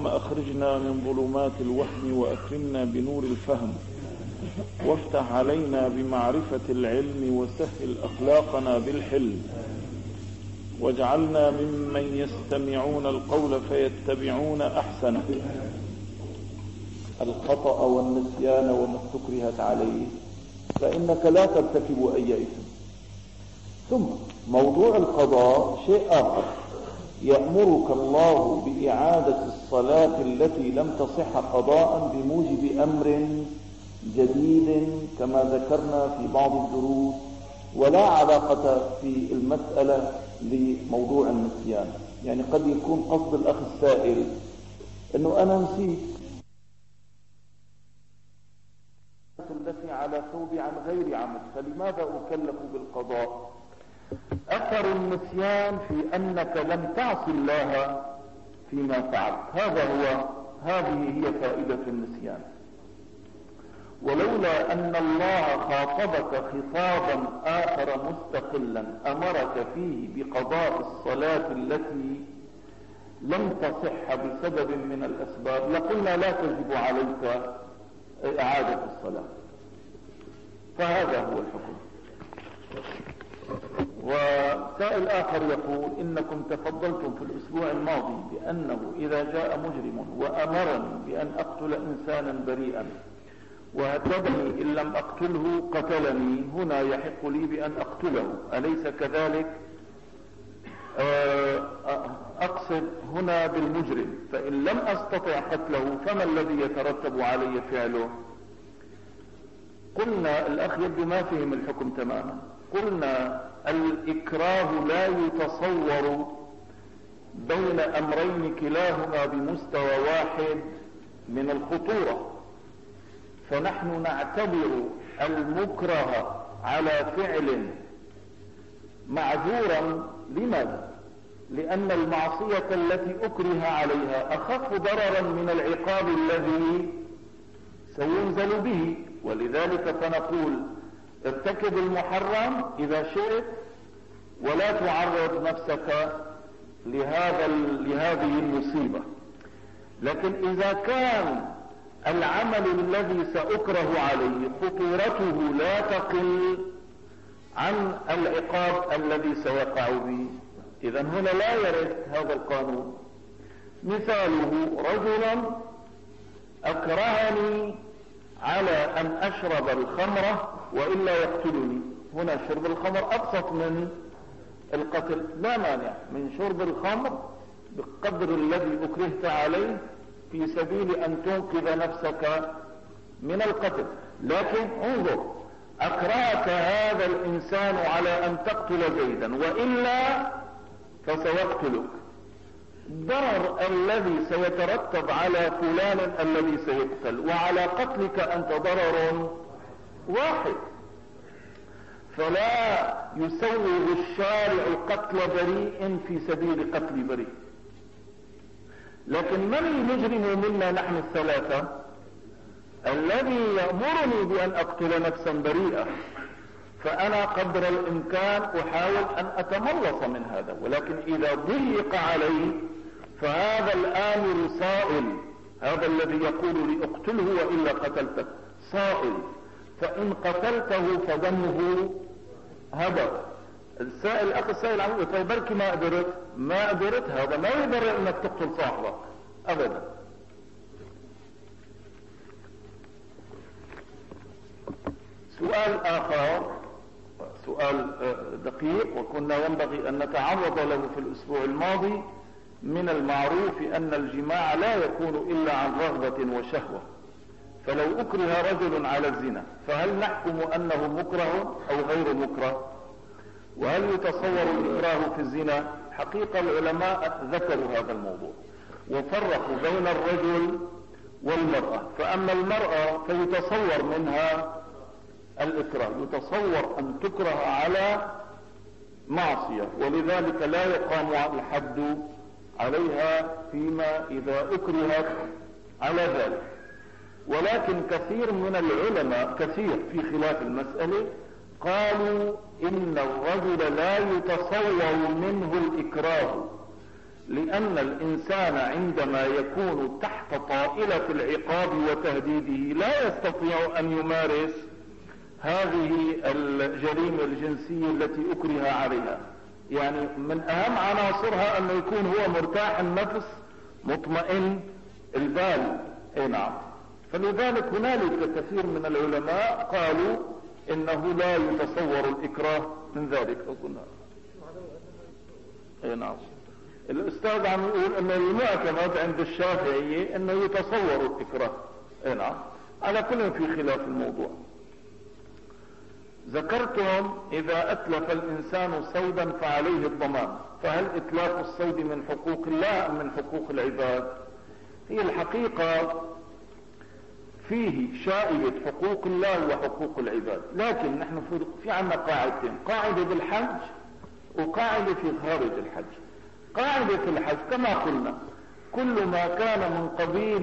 أخرجنا من ظلمات الوهم وأكرمنا بنور الفهم، وافتح علينا بمعرفة العلم، وسهل أخلاقنا بالحلم، واجعلنا ممن يستمعون القول فيتبعون أحسنه. الخطأ والنسيان وما استكرهت عليه، فإنك لا ترتكب أي إثم. ثم موضوع القضاء شيء آخر. يأمرك الله بإعادة الصلاة التي لم تصح قضاء بموجب أمر جديد كما ذكرنا في بعض الدروس، ولا علاقة في المسألة لموضوع النسيان. يعني قد يكون قصد الأخ السائل أنه أنا نسيت التي على ثوبي عن غير عمد، فلماذا أكلف بالقضاء؟ أثر النسيان في أنك لم تعص الله فيما فعلت. هذه هي فائدة النسيان. ولولا أن الله خاطبك خطابا آخر مستقلا أمرك فيه بقضاء الصلاة التي لم تصح بسبب من الأسباب لقلنا لا تجب عليك إعادة الصلاة. فهذا هو الحكم. وسائل آخر يقول إنكم تفضلتم في الأسبوع الماضي بأنه إذا جاء مجرم وأمرني بأن أقتل إنسانا بريئا وهددني إن لم أقتله قتلني، هنا يحق لي بأن أقتله، أليس كذلك؟ أقصد هنا بالمجرم، فإن لم أستطع قتله فما الذي يترتب علي فعله؟ قلنا الأخ يبدو ما فهم الحكم تماما. قلنا الإكراه لا يتصور بين أمرين كلاهما بمستوى واحد من الخطورة، فنحن نعتبر المكره على فعل معذورا. لماذا؟ لأن المعصية التي أكره عليها أخف ضررا من العقاب الذي سينزل به، ولذلك فنقول ارتكب المحرم إذا شئت ولا تعرض نفسك لهذه المصيبة. لكن إذا كان العمل الذي سأكره عليه خطورته لا تقل عن العقاب الذي سيقع به، إذن هنا لا يرد هذا القانون. مثاله رجلا أكرهني على أن أشرب الخمرة وإلا يقتلني، هنا شرب الخمر أبسط من القتل، لا مانع من شرب الخمر بالقدر الذي أكرهت عليه في سبيل أن تنقذ نفسك من القتل. لكن انظر، أكرهك هذا الإنسان على أن تقتل زيدا وإلا فسيقتلك، الضرر الذي سيترتب على فلان الذي سيقتل وعلى قتلك أنت ضرر واحد، فلا يسوغ الشارع قتل بريء في سبيل قتل بريء. لكن من المجرم منا نحن الثلاثة؟ الذي يأمرني بأن أقتل نفسا بريئة، فأنا قدر الإمكان أحاول أن أتملص من هذا، ولكن إذا ضيق علي فهذا الآمر صائل، هذا الذي يقول لي اقتله وإلا قتلته صائل، فإن قتلته فدمه هدر. الأخ السائل عنه طيب بركي ما قدرت هذا ما يبرر انك تقتل صاحبك ابدا. سؤال آخر، سؤال دقيق وكنا ينبغي أن نتعرض له في الأسبوع الماضي. من المعروف أن الجماع لا يكون إلا عن رغبة وشهوة، فلو أكره رجل على الزنا فهل نحكم أنه مكره أو غير مكره؟ وهل يتصور الإكراه في الزنا؟ حقيقة العلماء ذكروا هذا الموضوع وفرقوا بين الرجل والمرأة. فأما المرأة فيتصور منها الإكراه، يتصور أن تكره على معصية، ولذلك لا يقام الحد عليها فيما إذا أكرهت على ذلك. ولكن كثير من العلماء كثير في خلاف المسألة قالوا إن الرجل لا يتصور منه الإكراه، لأن الإنسان عندما يكون تحت طائلة العقاب وتهديده لا يستطيع أن يمارس هذه الجريمة الجنسية التي أكره عليها. يعني من أهم عناصرها أنه يكون هو مرتاح النفس مطمئن البال. نعم. فلذلك هنالك كثير من العلماء قالوا إنه لا يتصور الإكراه من ذلك. أظن نعم. الأستاذ عم يقول أنه المعتمد عند الشافعية أنه يتصور الإكراه. نعم. على كل في خلاف الموضوع. ذكرتم إذا أتلف الإنسان صيدا فعليه الضمان، فهل إتلاف الصيد من حقوق الله أم من حقوق العباد؟ هي الحقيقة فيه شائبة حقوق الله وحقوق العباد، لكن نحن في عنا قاعدتين، قاعدة بالحج وقاعدة في خارج الحج. قاعدة في الحج كما قلنا كل ما كان من قبيل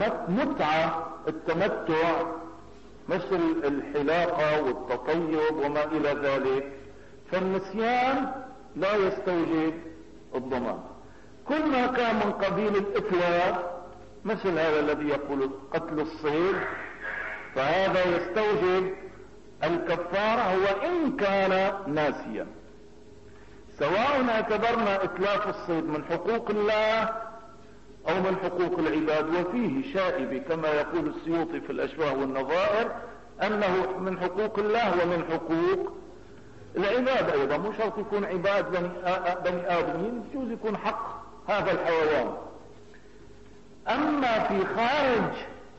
التمتع مثل الحلاقة والتطيب وما إلى ذلك، فالنسيان لا يستوجب الضمان. كل ما كان من قبيل الإتلاف مثل هذا الذي يقول قتل الصيد فهذا يستوجب الكفارة وإن كان ناسيا. سواء اعتبرنا إتلاف الصيد من حقوق الله أو من حقوق العباد، وفيه شائب كما يقول السيوطي في الأشباه والنظائر أنه من حقوق الله ومن حقوق العباد أيضا. مو شرط يكون عباد بني آدمين، يجوز يكون حق هذا الحيوان. أما في خارج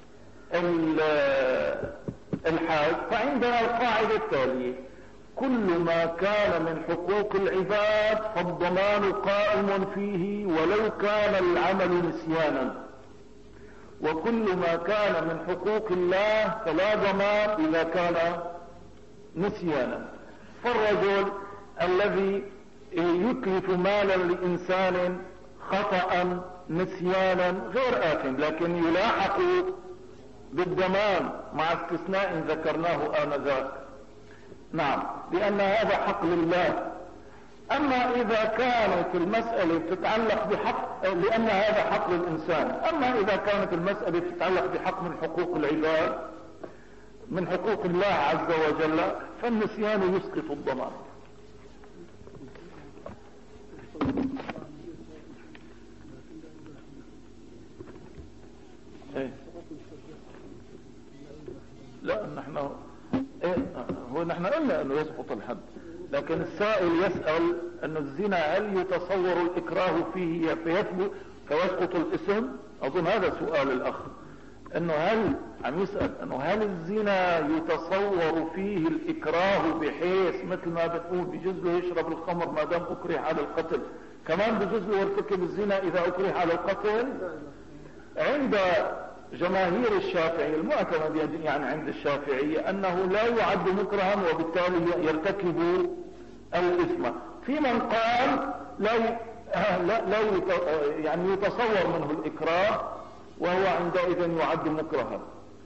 الحاج فعندنا القاعدة التالية: كل ما كان من حقوق العباد فالضمان قائم فيه ولو كان العمل نسيانا، وكل ما كان من حقوق الله فلا ضمان إذا كان نسيانا. فالرجل الذي يتلف مالا لإنسان خطأ نسيانا غير آثم، لكن يلاحق بالضمان مع استثناء ذكرناه آنذاك. نعم، لأن هذا حق لله. أما إذا كانت المسألة تتعلق بحق، لأن هذا حق للإنسان، أما إذا كانت المسألة تتعلق بحق من حقوق العباد من حقوق الله عز وجل فالنسيان يسقط الضمان. لا نحن قلنا انه يسقط الحد، لكن السائل يسأل ان الزنا هل يتصور الاكراه فيه فيسقط الاسم؟ اظن هذا سؤال الاخ، انه هل عم يسأل انه هل الزنا يتصور فيه الاكراه بحيث مثل ما بتقول بجوز له يشرب الخمر ما دام اكره على القتل، كمان بجوز له يرتكب الزنا اذا اكره على القتل؟ عند جماهير الشافعية المعتمد يعني عند الشافعية انه لا يعد مكرها وبالتالي يرتكب الاثم. في من قال لا يعني يتصور منه الاكراه وهو عندئذ يعد مكرها،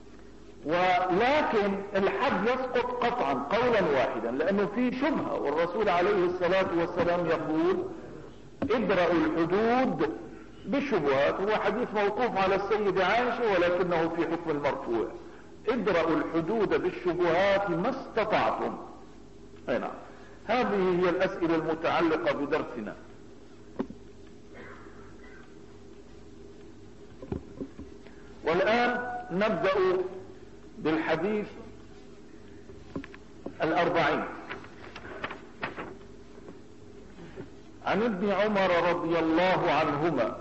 ولكن الحد يسقط قطعا قولا واحدا لانه في شبهة، والرسول عليه الصلاة والسلام يقول: ادرأوا الحدود بالشبهات. هو حديث موقوف على السيدة عائشة ولكنه في حكم المرفوع: ادرأوا الحدود بالشبهات ما استطعتم. نعم، هذه هي الأسئلة المتعلقة بدرسنا. والآن نبدأ بالحديث 40. عن ابن عمر رضي الله عنهما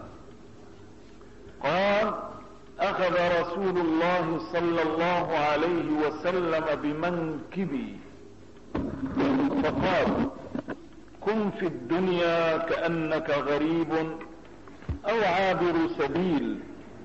قال: أخذ رسول الله صلى الله عليه وسلم بمنكبي فقال: كن في الدنيا كأنك غريب أو عابر سبيل.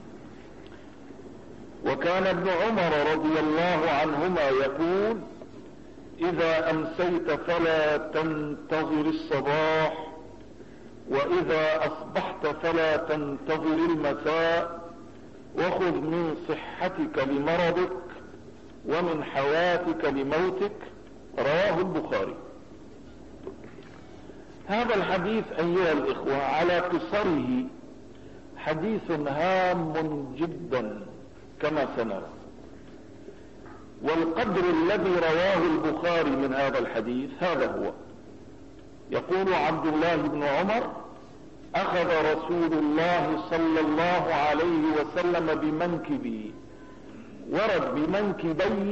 وكان ابن عمر رضي الله عنهما يقول: إذا أمسيت فلا تنتظر الصباح، وإذا أصبحت فلا تنتظر المساء، وخذ من صحتك لمرضك ومن حياتك لموتك. رواه البخاري. هذا الحديث أيها الإخوة على قصره حديث هام جدا كما سنرى. والقدر الذي رواه البخاري من هذا الحديث هذا هو. يقول عبد الله بن عمر: أخذ رسول الله صلى الله عليه وسلم بمنكبي، ورد بمنكبي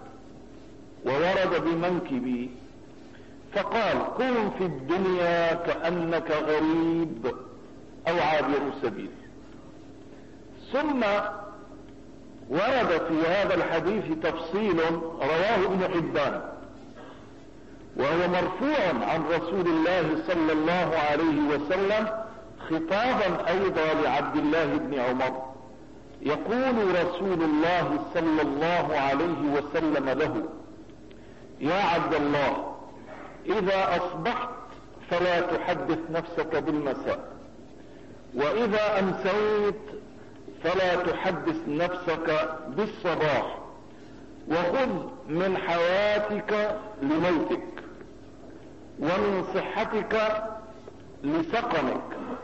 وورد بمنكبي، فقال: كن في الدنيا كأنك غريب أو عابر سبيل. ثم ورد في هذا الحديث تفصيل رواه ابن حبان، وهو مرفوع عن رسول الله صلى الله عليه وسلم خطابا أيضا لعبد الله بن عمر. يقول رسول الله صلى الله عليه وسلم له: يا عبد الله، إذا أصبحت فلا تحدث نفسك بالمساء، وإذا أمسيت فلا تحدث نفسك بالصباح، وخذ من حياتك لموتك، ومن صحتك لسقمك،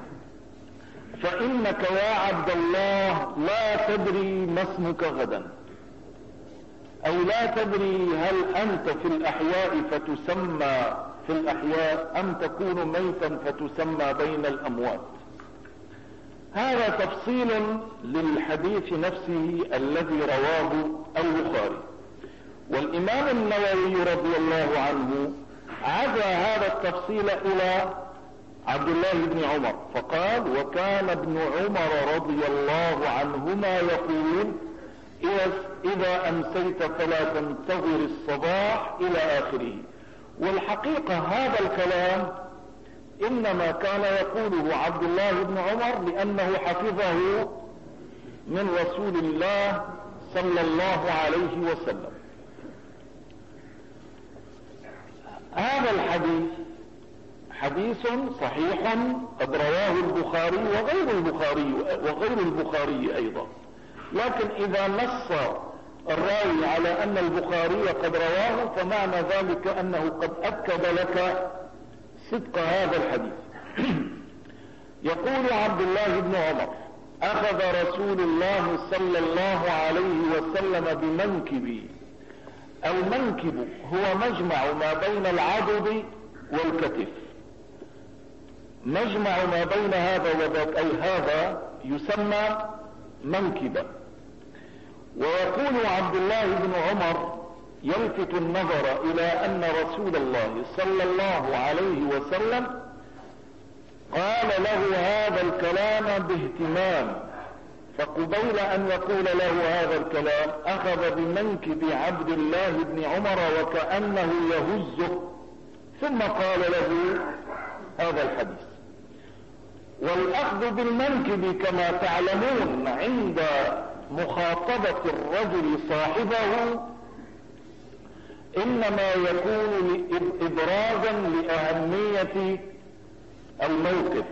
فإنك يا عبد الله لا تدري ما اسمك غدا، أو لا تدري هل أنت في الأحياء فتسمى في الأحياء أم تكون ميتا فتسمى بين الأموات. هذا تفصيل للحديث نفسه الذي رواه البخاري. والإمام النووي رضي الله عنه عزى هذا التفصيل إلى عبد الله بن عمر، فقال: وكان ابن عمر رضي الله عنهما يقول: إذا أمسيت فلا تنتظر الصباح إلى آخره. والحقيقة هذا الكلام إنما كان يقوله عبد الله بن عمر لأنه حفظه من رسول الله صلى الله عليه وسلم. هذا الحديث حديث صحيح قد رواه البخاري وغير البخاري أيضا، لكن إذا نص الراوي على أن البخاري قد رواه فمعنى ذلك أنه قد أكد لك صدق هذا الحديث. يقول عبد الله بن عمر: أخذ رسول الله صلى الله عليه وسلم بمنكبي. المنكب هو مجمع ما بين العضد والكتف، مجمع ما بين هذا وذاك، أي هذا يسمى منكبا. ويقول عبد الله بن عمر يلفت النظر إلى أن رسول الله صلى الله عليه وسلم قال له هذا الكلام باهتمام، فقبيل أن يقول له هذا الكلام أخذ بمنكب عبد الله بن عمر وكأنه يهزه، ثم قال له هذا الحديث. والأخذ بالمنكب كما تعلمون عند مخاطبة الرجل صاحبه إنما يكون إبرازا لأهمية الموقف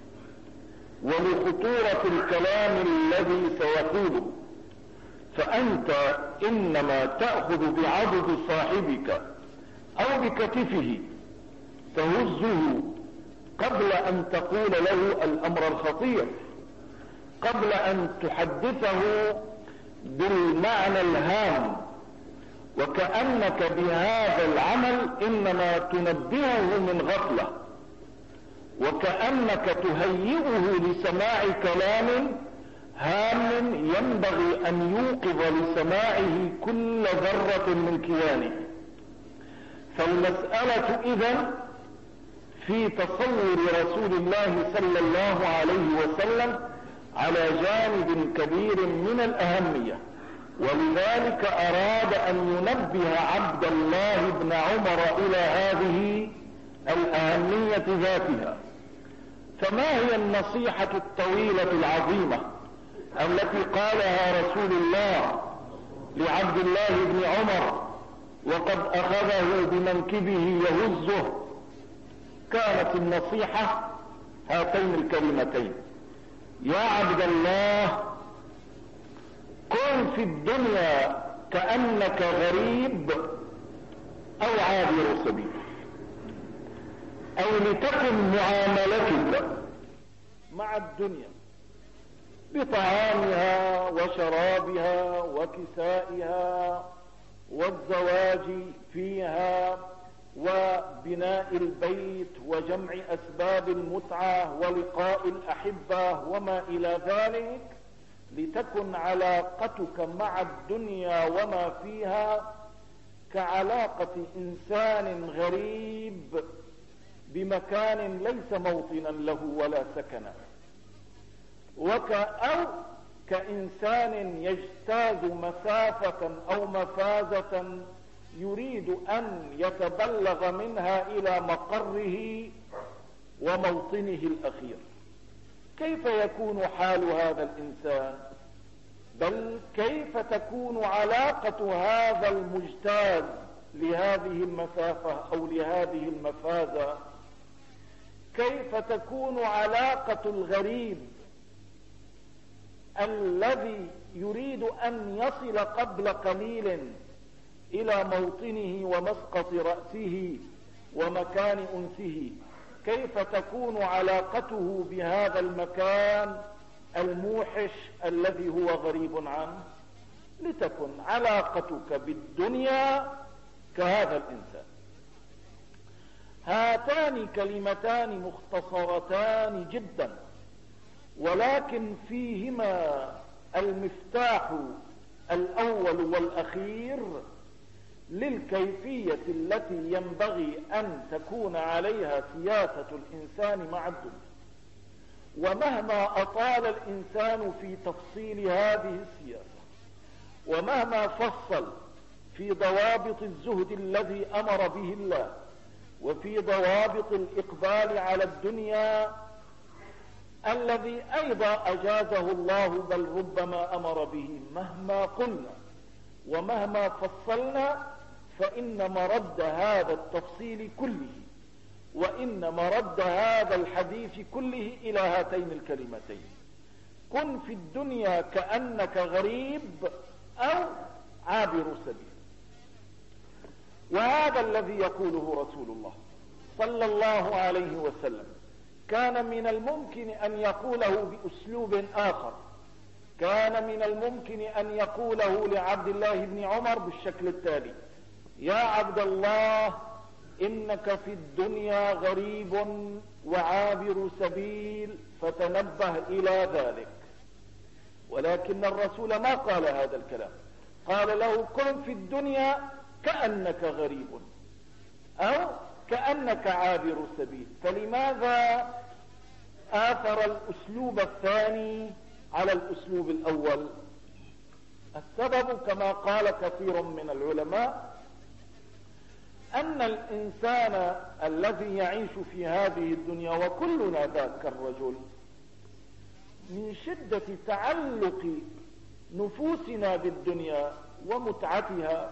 ولخطورة الكلام الذي سيقوله، فأنت إنما تأخذ بعضد صاحبك أو بكتفه تهزه قبل أن تقول له الأمر الخطير، قبل أن تحدثه بالمعنى الهام، وكأنك بهذا العمل إنما تنبهه من غفلة، وكأنك تهيئه لسماع كلام هام ينبغي أن يوقظ لسماعه كل ذرة من كيانه. فالمسألة إذن في تصور رسول الله صلى الله عليه وسلم على جانب كبير من الأهمية، ولذلك أراد أن ينبه عبد الله بن عمر إلى هذه الأهمية ذاتها. فما هي النصيحة الطويلة العظيمة التي قالها رسول الله لعبد الله بن عمر وقد أخذه بمنكبه يهزه؟ كانت النصيحة هاتين الكلمتين: يا عبد الله، كن في الدنيا كأنك غريب أو عابر سبيل. أو لتكن معاملتك مع الدنيا بطعامها وشرابها وكسائها والزواج فيها وبناء البيت وجمع أسباب المتعة ولقاء الأحبة وما إلى ذلك، لتكن علاقتك مع الدنيا وما فيها كعلاقة إنسان غريب بمكان ليس موطنا له ولا سكنا، أو كإنسان يجتاز مسافة أو مفازة يريد أن يتبلغ منها إلى مقره وموطنه الأخير. كيف يكون حال هذا الإنسان؟ بل كيف تكون علاقة هذا المجتاز لهذه المسافة أو لهذه المفازة؟ كيف تكون علاقة الغريب الذي يريد أن يصل قبل قليل إلى موطنه ومسقط رأسه ومكان أنسه؟ كيف تكون علاقته بهذا المكان الموحش الذي هو غريب عنه؟ لتكن علاقتك بالدنيا كهذا الإنسان. هاتان كلمتان مختصرتان جدا، ولكن فيهما المفتاح الأول والأخير للكيفية التي ينبغي أن تكون عليها سياسة الإنسان مع الدنيا. ومهما أطال الإنسان في تفصيل هذه السياسة، ومهما فصل في ضوابط الزهد الذي أمر به الله، وفي ضوابط الإقبال على الدنيا الذي أيضا أجازه الله بل ربما أمر به، مهما قلنا ومهما فصلنا فإن مرد هذا التفصيل كله وإن مرد هذا الحديث كله إلى هاتين الكلمتين: كن في الدنيا كأنك غريب أو عابر سبيل. وهذا الذي يقوله رسول الله صلى الله عليه وسلم كان من الممكن أن يقوله بأسلوب آخر. كان من الممكن أن يقوله لعبد الله بن عمر بالشكل التالي: يا عبد الله، إنك في الدنيا غريب وعابر سبيل، فتنبه إلى ذلك. ولكن الرسول ما قال هذا الكلام، قال له: كن في الدنيا كأنك غريب أو كأنك عابر سبيل. فلماذا آثر الأسلوب الثاني على الأسلوب الأول؟ السبب كما قال كثير من العلماء أن الإنسان الذي يعيش في هذه الدنيا، وكلنا ذاك الرجل، من شدة تعلق نفوسنا بالدنيا ومتعتها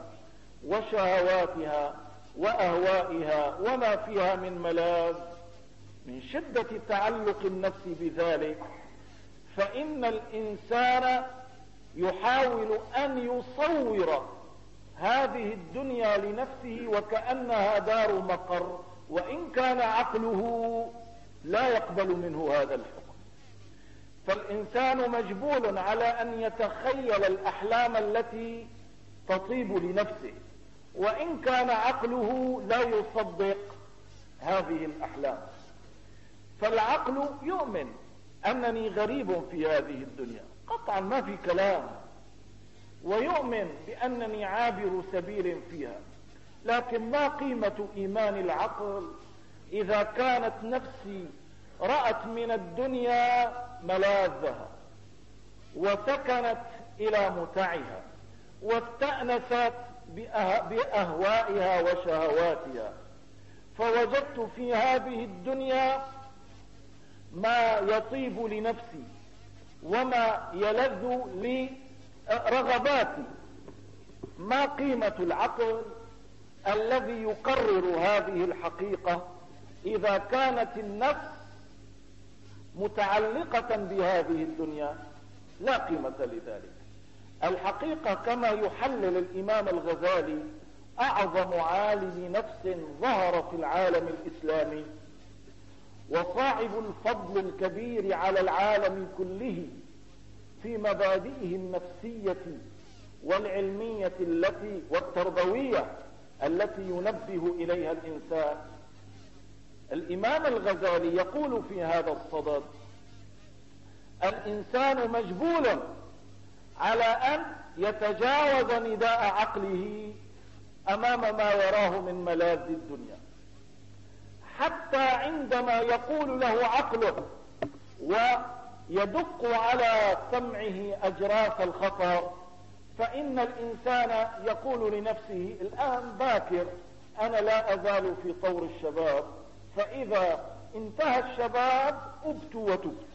وشهواتها وأهوائها وما فيها من ملاذ، من شدة تعلق النفس بذلك، فإن الإنسان يحاول أن يصور هذه الدنيا لنفسه وكأنها دار مقر، وإن كان عقله لا يقبل منه هذا الحكم. فالإنسان مجبول على أن يتخيل الأحلام التي تطيب لنفسه، وإن كان عقله لا يصدق هذه الأحلام. فالعقل يؤمن أنني غريب في هذه الدنيا قطعا ما في كلام، ويؤمن بأنني عابر سبيل فيها، لكن ما قيمة إيمان العقل إذا كانت نفسي رأت من الدنيا ملاذها وسكنت إلى متعها واستأنست بأهوائها وشهواتها، فوجدت في هذه الدنيا ما يطيب لنفسي وما يلذ لرغباتي. ما قيمة العقل الذي يقرر هذه الحقيقة إذا كانت النفس متعلقة بهذه الدنيا؟ لا قيمة لذلك. الحقيقة كما يحلل الإمام الغزالي أعظم عالم نفس ظهر في العالم الإسلامي وصاحب الفضل الكبير على العالم كله في مبادئه النفسية والعلمية والتربوية التي ينبه إليها الإنسان. الإمام الغزالي يقول في هذا الصدد: الإنسان مجبول على أن يتجاوز نداء عقله أمام ما يراه من ملاذ الدنيا، حتى عندما يقول له عقله ويدق على سمعه أجراس الخطر، فإن الإنسان يقول لنفسه: الآن باكر، أنا لا أزال في طور الشباب، فإذا انتهى الشباب أبت وتبت،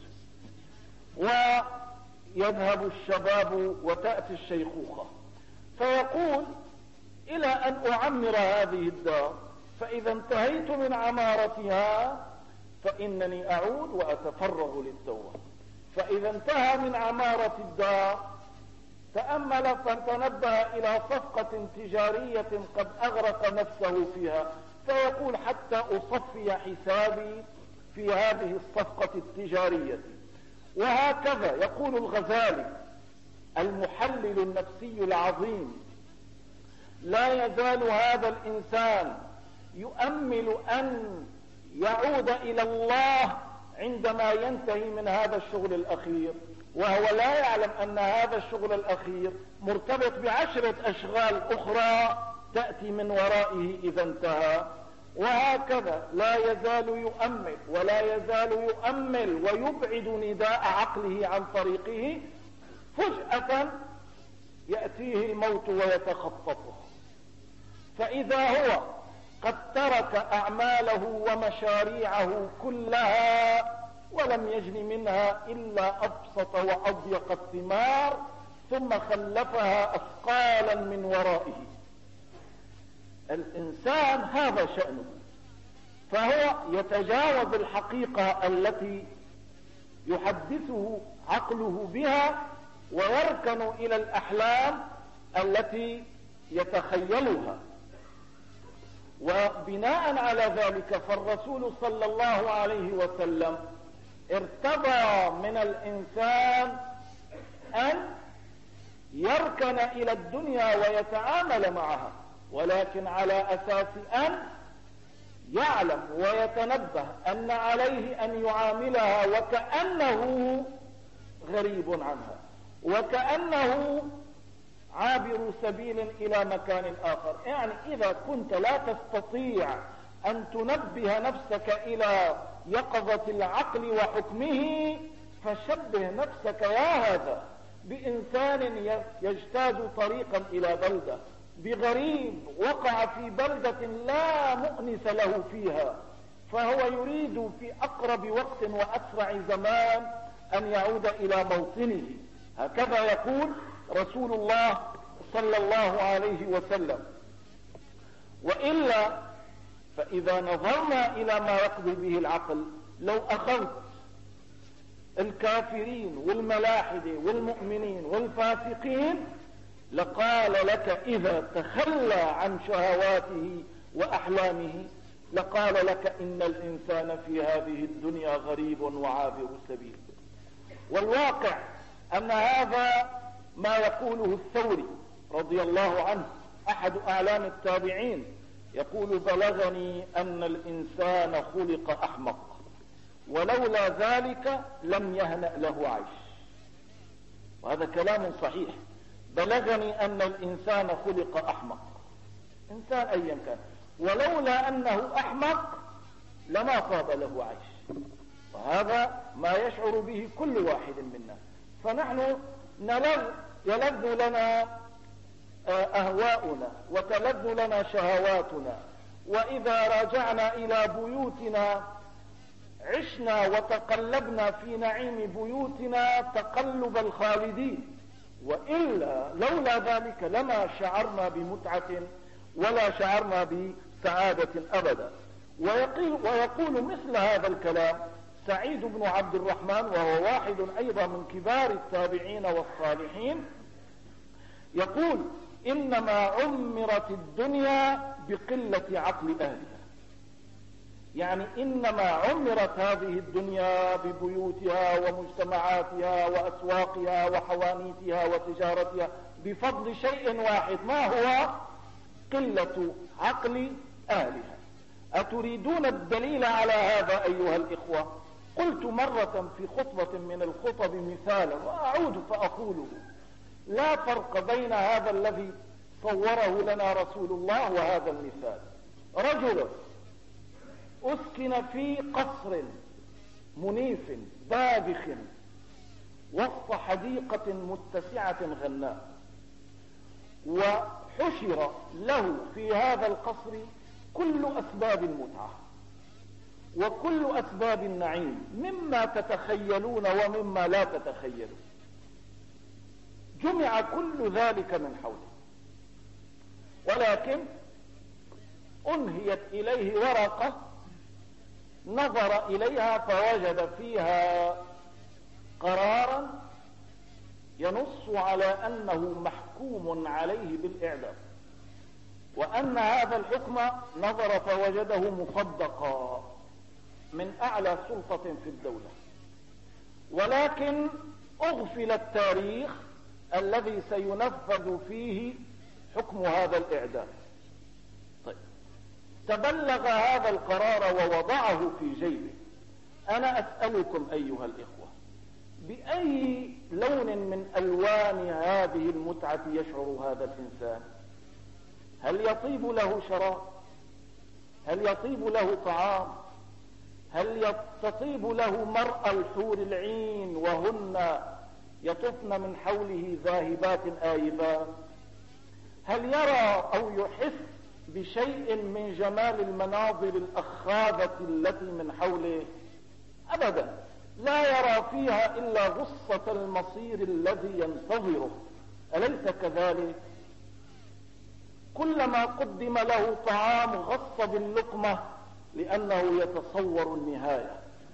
ويذهب الشباب وتأتي الشيخوخة، فيقول: إلى أن أعمر هذه الدار، فإذا انتهيت من عمارتها فإنني أعود وأتفرغ للتوبة. فإذا انتهى من عمارة الدار تأمل فتنبه إلى صفقة تجارية قد أغرق نفسه فيها، فيقول: حتى أصفي حسابي في هذه الصفقة التجارية. وهكذا يقول الغزالي المحلل النفسي العظيم: لا يزال هذا الإنسان يؤمل أن يعود إلى الله عندما ينتهي من هذا الشغل الأخير، وهو لا يعلم أن هذا الشغل الأخير مرتبط ب10 أشغال أخرى تأتي من ورائه إذا انتهى. وهكذا لا يزال يؤمل ولا يزال يؤمل ويبعد نداء عقله عن طريقه، فجأة يأتيه الموت ويتخطفه، فإذا هو قد ترك أعماله ومشاريعه كلها ولم يجن منها إلا أبسط وأضيق الثمار، ثم خلفها أثقالا من ورائه. الإنسان هذا شأنه، فهو يتجاوز الحقيقة التي يحدثه عقله بها ويركن إلى الأحلام التي يتخيلها. وبناء على ذلك فالرسول صلى الله عليه وسلم ارتضى من الإنسان أن يركن إلى الدنيا ويتعامل معها، ولكن على أساس أن يعلم ويتنبه أن عليه أن يعاملها وكأنه غريب عنها، وكأنه عابر سبيل إلى مكان آخر. يعني إذا كنت لا تستطيع أن تنبه نفسك إلى يقظة العقل وحكمه، فشبه نفسك يا هذا بإنسان يجتاز طريقا إلى بلدة، بغريب وقع في بلدة لا مؤنس له فيها، فهو يريد في أقرب وقت وأسرع زمان أن يعود إلى موطنه. هكذا يقول رسول الله صلى الله عليه وسلم. وإلا فإذا نظرنا إلى ما يقضي به العقل، لو أخذت الكافرين والملاحدة والمؤمنين والفاسقين لقال لك إذا تخلى عن شهواته وأحلامه، لقال لك إن الإنسان في هذه الدنيا غريب وعابر سبيل. والواقع أن هذا ما يقوله الثوري رضي الله عنه أحد أعلام التابعين، يقول: بلغني أن الإنسان خلق أحمق، ولولا ذلك لم يهنأ له عيش. وهذا كلام صحيح. بلغني أن الإنسان خلق أحمق، إنسان أيا كان، ولولا أنه أحمق لما طاب له عيش. وهذا ما يشعر به كل واحد منا. فنحن يلذ لنا أهواؤنا وتلذ لنا شهواتنا، وإذا راجعنا إلى بيوتنا عشنا وتقلبنا في نعيم بيوتنا تقلب الخالدين، وإلا لولا ذلك لما شعرنا بمتعة ولا شعرنا بسعادة أبدا. ويقول مثل هذا الكلام سعيد بن عبد الرحمن، وهو واحد أيضا من كبار التابعين والصالحين، يقول: إنما عمرت الدنيا بقلة عقل أهلها. يعني إنما عمرت هذه الدنيا ببيوتها ومجتمعاتها وأسواقها وحوانيتها وتجارتها بفضل شيء واحد، ما هو؟ قلة عقل أهلها. أتريدون الدليل على هذا أيها الإخوة؟ قلت مرة في خطبة من الخطب مثالا وأعود فأقوله: لا فرق بين هذا الذي صوره لنا رسول الله وهذا المثال. رجل أسكن في قصر منيف باذخ وسط حديقة متسعة غناء، وحشر له في هذا القصر كل أسباب المتعة وكل أسباب النعيم مما تتخيلون ومما لا تتخيلون. جمع كل ذلك من حوله، ولكن أنهيت إليه ورقة نظر إليها فوجد فيها قرارا ينص على أنه محكوم عليه بالإعدام، وأن هذا الحكم نظر فوجده مصدقا من أعلى سلطة في الدولة، ولكن أغفل التاريخ الذي سينفذ فيه حكم هذا الإعدام. طيب، تبلغ هذا القرار ووضعه في جيبه. أنا أسألكم أيها الإخوة، بأي لون من ألوان هذه المتعة يشعر هذا الإنسان؟ هل يطيب له شراب؟ هل يطيب له طعام؟ هل تطيب له مرأى الحور العين وهن يطفن من حوله ذاهبات آيبات؟ هل يرى أو يحس بشيء من جمال المناظر الأخاذة التي من حوله؟ أبدا، لا يرى فيها إلا غصة المصير الذي ينتظره. أليس كذلك؟ كلما قدم له طعام غص باللقمة لأنه يتصور النهاية.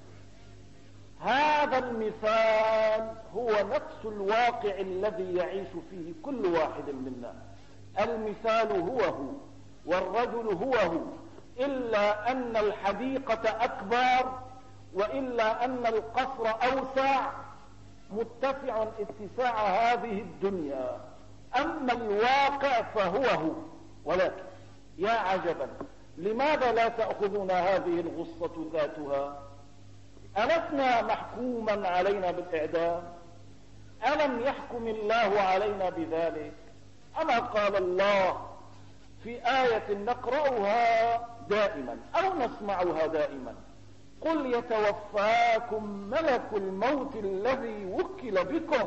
هذا المثال هو نفس الواقع الذي يعيش فيه كل واحد منا. المثال هو والرجل هو، إلا أن الحديقة أكبر، وإلا أن القصر أوسع متسع اتساع هذه الدنيا. أما الواقع فهو. ولكن يا عجبا، لماذا لا تأخذون هذه الغصة ذاتها؟ ألسنا محكوما علينا بالإعدام؟ ألم يحكم الله علينا بذلك؟ أما قال الله في آية نقرأها دائما أو نسمعها دائما: قل يتوفاكم ملك الموت الذي وكل بكم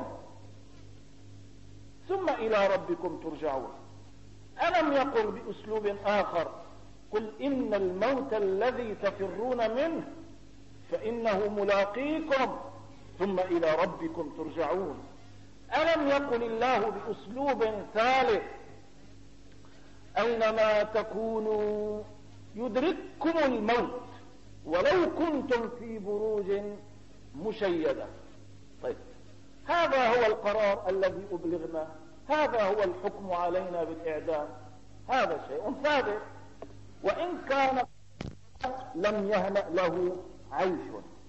ثم إلى ربكم ترجعون. ألم يقل بأسلوب آخر: قل إن الموت الذي تفرون منه فإنه ملاقيكم ثم إلى ربكم ترجعون؟ ألم يقل الله بأسلوب ثالث: أينما تكونوا يدرككم الموت ولو كنتم في بروج مشيدة؟ طيب، هذا هو القرار الذي أبلغنا، هذا هو الحكم علينا بالإعدام. هذا شيء ثابت، وإن كان لم يهنأ له عيش.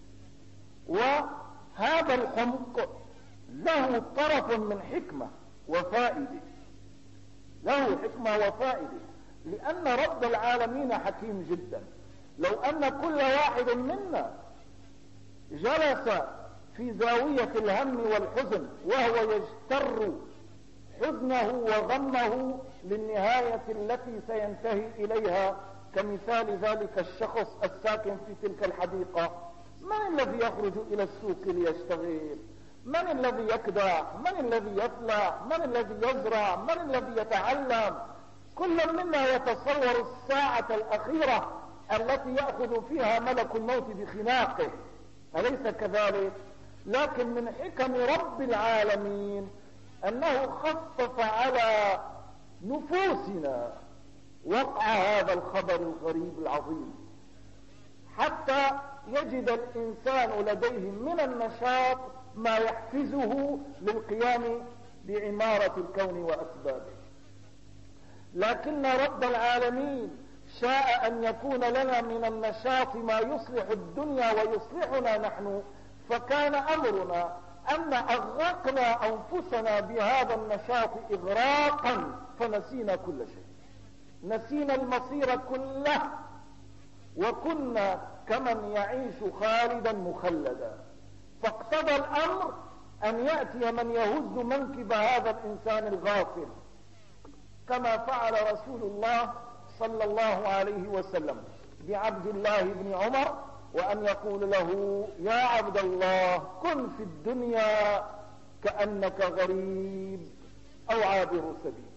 وهذا الحمق له طرف من حكمة وفائدة، له حكمة وفائدة، لأن رب العالمين حكيم جدا. لو أن كل واحد منا جلس في زاوية الهم والحزن وهو يجتر حزنه وغمه للنهاية التي سينتهي إليها، كمثال ذلك الشخص الساكن في تلك الحديقة، من الذي يخرج إلى السوق ليشتغل؟ من الذي يكدح؟ من الذي يفلح؟ من الذي يزرع؟ من الذي يتعلم؟ كل منا يتصور الساعة الأخيرة التي يأخذ فيها ملك الموت بخناقه، أليس كذلك؟ لكن من حكم رب العالمين أنه خفف على نفوسنا وقع هذا الخبر الغريب العظيم، حتى يجد الإنسان لديه من النشاط ما يحفزه للقيام بعمارة الكون وأسبابه. لكن رب العالمين شاء أن يكون لنا من النشاط ما يصلح الدنيا ويصلحنا نحن، فكان أمرنا أن أغرقنا أنفسنا بهذا النشاط إغراقا فنسينا كل شيء، نسينا المصير كله، وكنا كمن يعيش خالدا مخلدا. فاقتضى الأمر أن يأتي من يهز منكب هذا الإنسان الغافل، كما فعل رسول الله صلى الله عليه وسلم بعبد الله بن عمر، وأن يقول له: يا عبد الله، كن في الدنيا كأنك غريب أو عابر سبيل.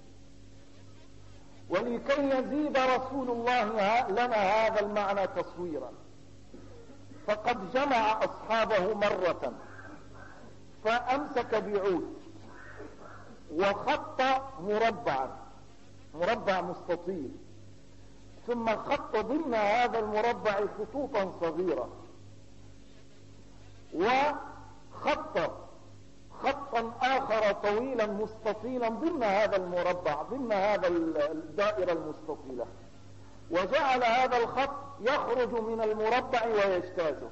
ولكي يزيد رسول الله لنا هذا المعنى تصويرا، فقد جمع أصحابه مرة فأمسك بعود وخط مربع مستطيل، ثم خط ضمن هذا المربع خطوطا صغيرة، وخط خطا آخر طويلا مستطيلا ضمن هذا المربع، ضمن هذا الدائرة المستطيلة، وجعل هذا الخط يخرج من المربع ويجتازه.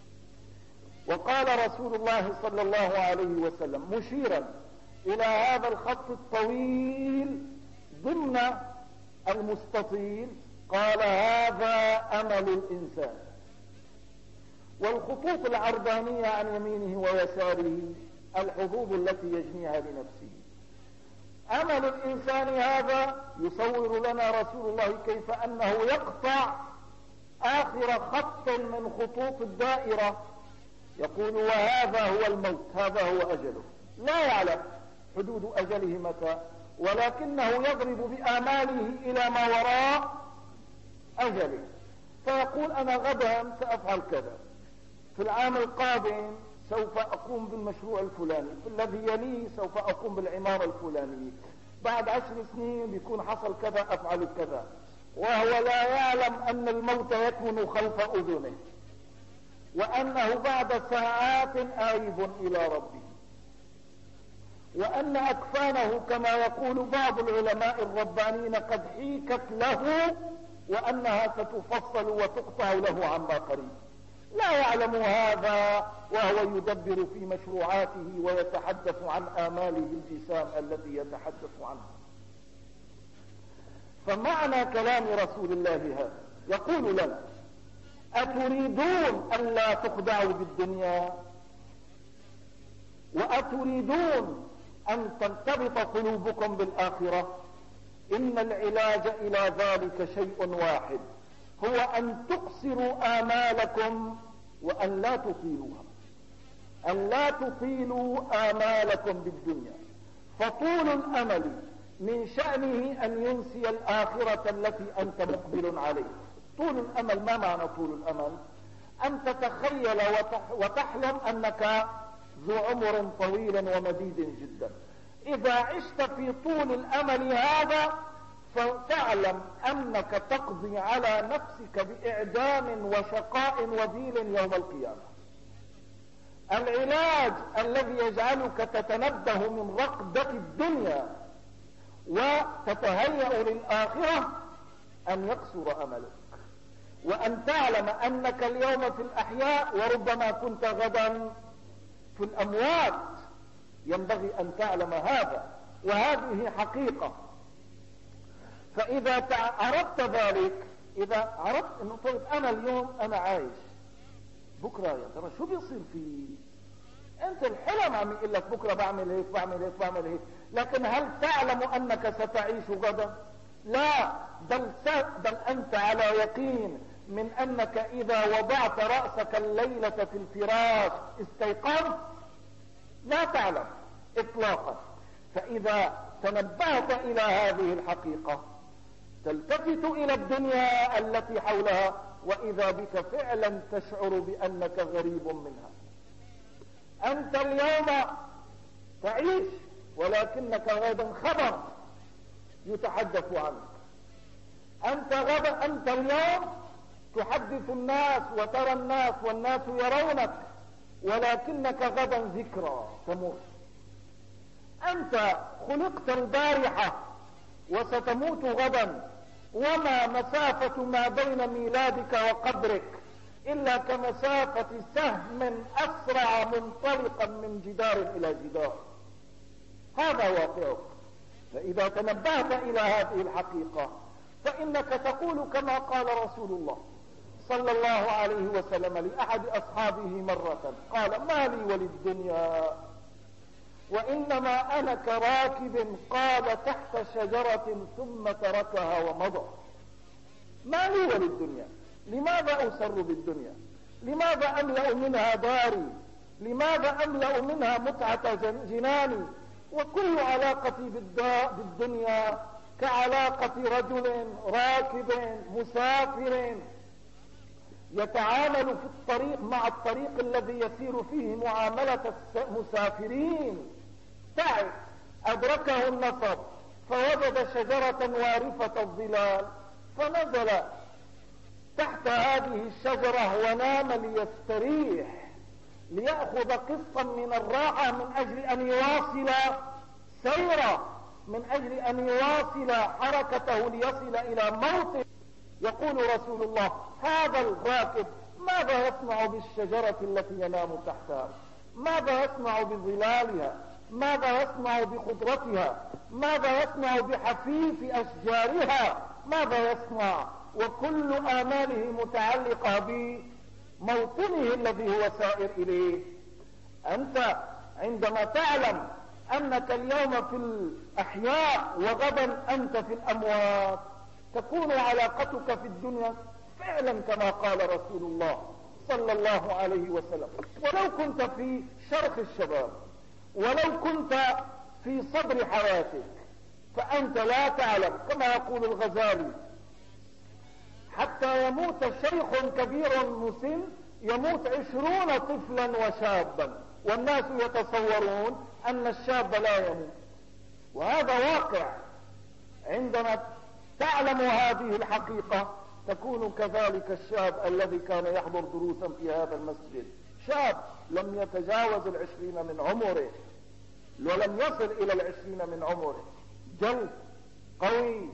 وقال رسول الله صلى الله عليه وسلم مشيرا إلى هذا الخط الطويل ضمن المستطيل، قال: هذا أمل الإنسان. والخطوط العرضانية عن يمينه ويساره الحظوظ التي يجنيها لنفسه. أمل الإنسان هذا يصور لنا رسول الله كيف أنه يقطع آخر خط من خطوط الدائرة، يقول: وهذا هو الموت، هذا هو أجله. لا يعلم حدود أجله متى، ولكنه يضرب بآماله إلى ما وراء أجله، فيقول: أنا غدا سأفعل كذا، في العام القادم سوف أقوم بالمشروع الفلاني، في الذي يليه سوف أقوم بالعمارة الفلانية، بعد 10 سنين بيكون حصل كذا، أفعل كذا، وهو لا يعلم أن الموت يكمن خلف أذنه، وأنه بعد ساعات آيب إلى ربه، وأن أكفانه كما يقول بعض العلماء الربانيين قد حيكت له، وأنها ستفصل وتقطع له عما قريب. لا يعلم هذا وهو يدبر في مشروعاته ويتحدث عن آماله الجسام التي يتحدث عنها. فمعنى كلام رسول الله هذا يقول لنا: أتريدون أن لا تخدعوا بالدنيا، وأتريدون أن ترتبط قلوبكم بالآخرة؟ إن العلاج إلى ذلك شيء واحد، هو أن تقصروا آمالكم وأن لا تطيلوها، أن لا تطيلوا آمالكم بالدنيا. فطول الأمل من شأنه أن ينسي الآخرة التي أنت مقبل عليه. طول الأمل، ما معنى طول الأمل؟ أن تتخيل وتحلم أنك ذو عمر طويل ومديد جدا. إذا عشت في طول الأمل هذا فاعلم أنك تقضي على نفسك بإعدام وشقاء وديل يوم القيامة. العلاج الذي يجعلك تتنبه من رقدة الدنيا وتتهيأ للآخرة أن يقصر أملك، وأن تعلم أنك اليوم في الأحياء وربما كنت غدا في الأموات. ينبغي أن تعلم هذا، وهذه حقيقة. فإذا عرفت ذلك، إذا عرفت أنه طيب أنا اليوم أنا عايش، بكرة يا ترى شو بيصير فيه؟ أنت الحلم عم يقول لك بكرة بعمل هيك بعمل هيك بعمل هيك، لكن هل تعلم أنك ستعيش غدا؟ لا، بل أنت على يقين من أنك إذا وضعت رأسك الليلة في الفراش استيقظت؟ لا تعلم إطلاقا. فإذا تنبهت إلى هذه الحقيقة تلتفت إلى الدنيا التي حولها، وإذا بك فعلا تشعر بأنك غريب منها. أنت اليوم تعيش، ولكنك غدا خبر يتحدث عنك. أنت اليوم تحدث الناس وترى الناس والناس يرونك، ولكنك غدا ذكرى تمر. أنت خلقت البارحة وستموت غدا، وما مسافة ما بين ميلادك وقبرك إلا كمسافة سهم أسرع منطلقا من جدار إلى جدار. هذا واقعك. فإذا تنبهت إلى هذه الحقيقة فإنك تقول كما قال رسول الله صلى الله عليه وسلم لأحد أصحابه مرة، قال: ما لي وللدنيا وإنما أنا كراكب قال تحت شجرة ثم تركها ومضى. ما لي وللدنيا، لماذا أسر بالدنيا؟ لماذا أملأ منها داري؟ لماذا أملأ منها متعة جناني؟ وكل علاقتي بالدنيا كعلاقة رجل راكب مسافر يتعامل في الطريق مع الطريق الذي يسير فيه معاملة المسافرين. تعب، أدركه النصب فوجد شجرة وارفة الظلال فنزل تحت هذه الشجرة ونام ليستريح، ليأخذ قسطا من الراحة من أجل أن يواصل سيره، من أجل أن يواصل حركته ليصل إلى موطن. يقول رسول الله: هذا الراكب ماذا يصنع بالشجرة التي ينام تحتها؟ ماذا يصنع بظلالها؟ ماذا يصنع بخضرتها؟ ماذا يصنع بحفيف أشجارها؟ ماذا يصنع؟ وكل آماله متعلقة بموطنه الذي هو سائر إليه. أنت عندما تعلم أنك اليوم في الأحياء وغدا أنت في الأموات تكون علاقتك في الدنيا فعلا كما قال رسول الله صلى الله عليه وسلم. ولو كنت في شرخ الشباب، ولو كنت في صدر حياتك، فأنت لا تعلم كما يقول الغزالي: حتى يموت شيخ كبير مسن يموت 20 طفلا وشابا، والناس يتصورون أن الشاب لا يموت. وهذا واقع. عندما تعلم هذه الحقيقة تكون كذلك الشاب الذي كان يحضر دروسا في هذا المسجد، شاب لم يتجاوز 20 من عمره ولم يصل إلى 20 من عمره، جلد قوي،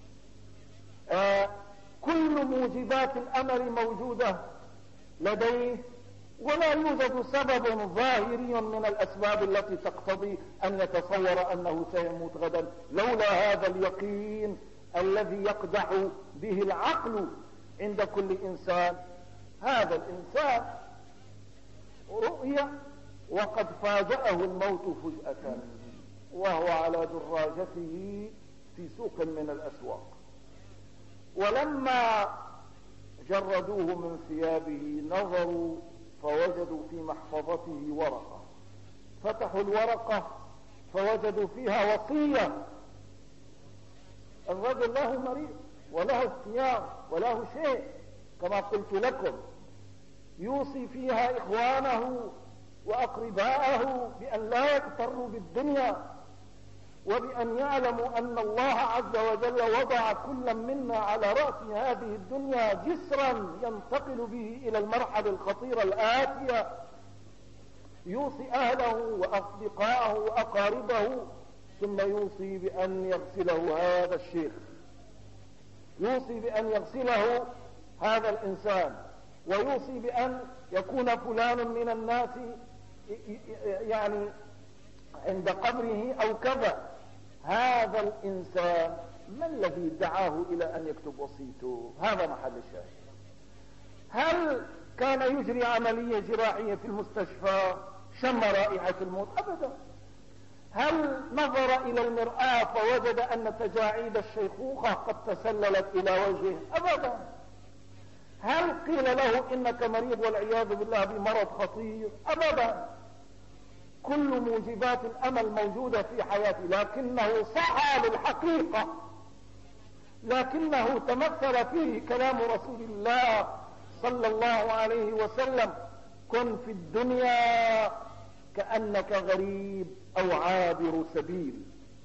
كل موجبات الأمل موجودة لديه، ولا يوجد سبب ظاهري من الأسباب التي تقتضي أن يتصور أنه سيموت غدا، لولا هذا اليقين الذي يقدح به العقل عند كل إنسان. هذا الإنسان رؤية وقد فاجأه الموت فجأة وهو على دراجته في سوق من الأسواق، ولما جردوه من ثيابه نظروا فوجدوا في محفظته ورقة، فتحوا الورقة فوجدوا فيها وصية. الرجل له مريض وله اختيار وله شيء كما قلت لكم، يوصي فيها إخوانه وأقرباءه بأن لا يغتروا بالدنيا، وبأن يعلموا أن الله عز وجل وضع كل منا على رأس هذه الدنيا جسرا ينتقل به إلى المرحلة الخطيرة الآتية. يوصي أهله وأصدقائه وأقاربه، ثم يوصي بأن يغسله هذا الشيخ، يوصي بأن يغسله هذا الإنسان، ويوصي بأن يكون فلان من الناس يعني عند قبره أو كذا. هذا الإنسان ما الذي دعاه إلى أن يكتب وصيته؟ هذا محل الشاهد. هل كان يجري عملية جراحية في المستشفى شم رائحة الموت؟ أبدا. هل نظر إلى المرآة فوجد أن تجاعيد الشيخوخة قد تسللت إلى وجهه؟ أبدا. هل قيل له إنك مريض والعياذ بالله بمرض خطير؟ أبدا. كل موجبات الأمل موجودة في حياته، لكنه سعى للحقيقة، لكنه تمثل فيه كلام رسول الله صلى الله عليه وسلم: كن في الدنيا كأنك غريب أو عابر سبيل.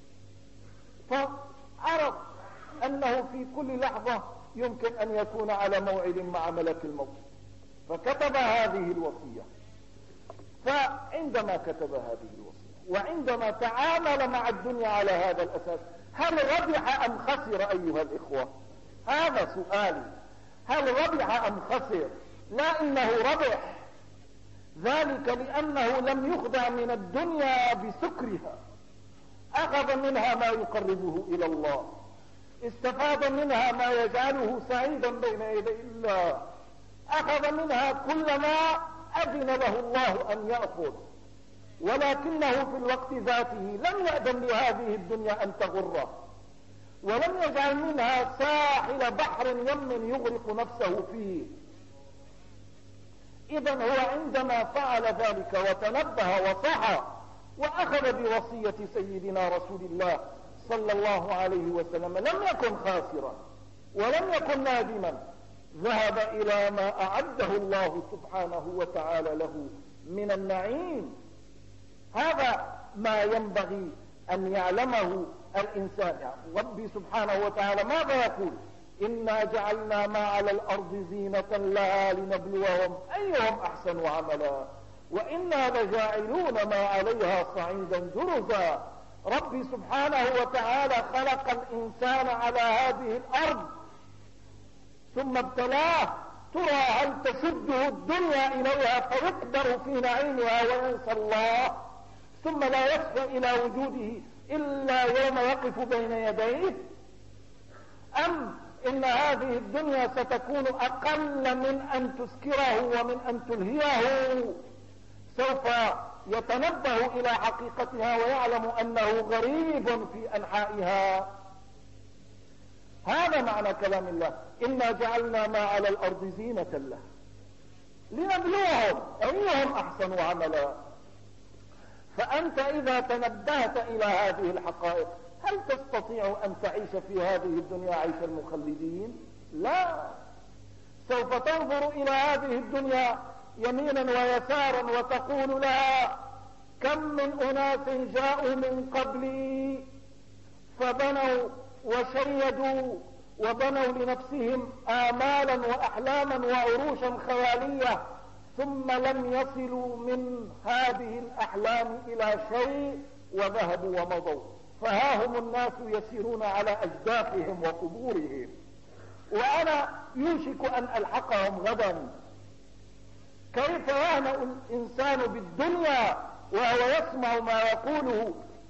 فعرف أنه في كل لحظة يمكن أن يكون على موعد مع ملك الموت، فكتب هذه الوصية. فعندما كتب هذه الوصية وعندما تعامل مع الدنيا على هذا الأساس، هل ربح أم خسر أيها الإخوة؟ هذا سؤالي، هل ربح أم خسر؟ لا، إنه ربح، ذلك لأنه لم يخدع من الدنيا بسكرها، أخذ منها ما يقربه إلى الله، استفاد منها ما يجعله سعيدا بين يدي الله، أخذ منها كل ما أذن له الله أن يأخذ، ولكنه في الوقت ذاته لم يأذن لهذه الدنيا أن تغره، ولم يجعل منها ساحل بحر يم يغرق نفسه فيه. إذا هو عندما فعل ذلك وتنبه وصحى وأخذ بوصية سيدنا رسول الله صلى الله عليه وسلم لم يكن خاسرا ولم يكن نادما، ذهب إلى ما أعده الله سبحانه وتعالى له من النعيم. هذا ما ينبغي أن يعلمه الإنسان. ربي سبحانه وتعالى ماذا يقول؟ إنا جعلنا ما على الأرض زينة لها لنبلوهم أيهم أحسن عملا وإنا لجاعلون ما عليها صعيدا جرزا. ربي سبحانه وتعالى خلق الإنسان على هذه الأرض ثم ابتلاه، ترى هل تشده الدنيا إليها فيقدر في نعيمها وينسى الله ثم لا يصحو إلى وجوده إلا يوم يقف بين يديه؟ أم إن هذه الدنيا ستكون أقل من أن تسكره ومن أن تلهيه؟ سوف يتنبه إلى حقيقتها ويعلم أنه غريب في أنحائها. هذا معنى كلام الله، إنا جعلنا ما على الأرض زينة له لنبلوهم أيهم أحسن عملا. فأنت إذا تنبهت إلى هذه الحقائق هل تستطيع أن تعيش في هذه الدنيا عيش المخلدين؟ لا، سوف تنظر إلى هذه الدنيا يمينا ويسارا وتقول لها كم من أناس جاءوا من قبلي فبنوا وشيدوا وبنوا لنفسهم آمالا وأحلاما وعروشا خيالية ثم لم يصلوا من هذه الأحلام إلى شيء وذهبوا ومضوا، فها هم الناس يسيرون على أجداثهم وقبورهم وأنا يوشك أن ألحقهم غدا. كيف يهنأ الإنسان بالدنيا وهو يسمع ما يقوله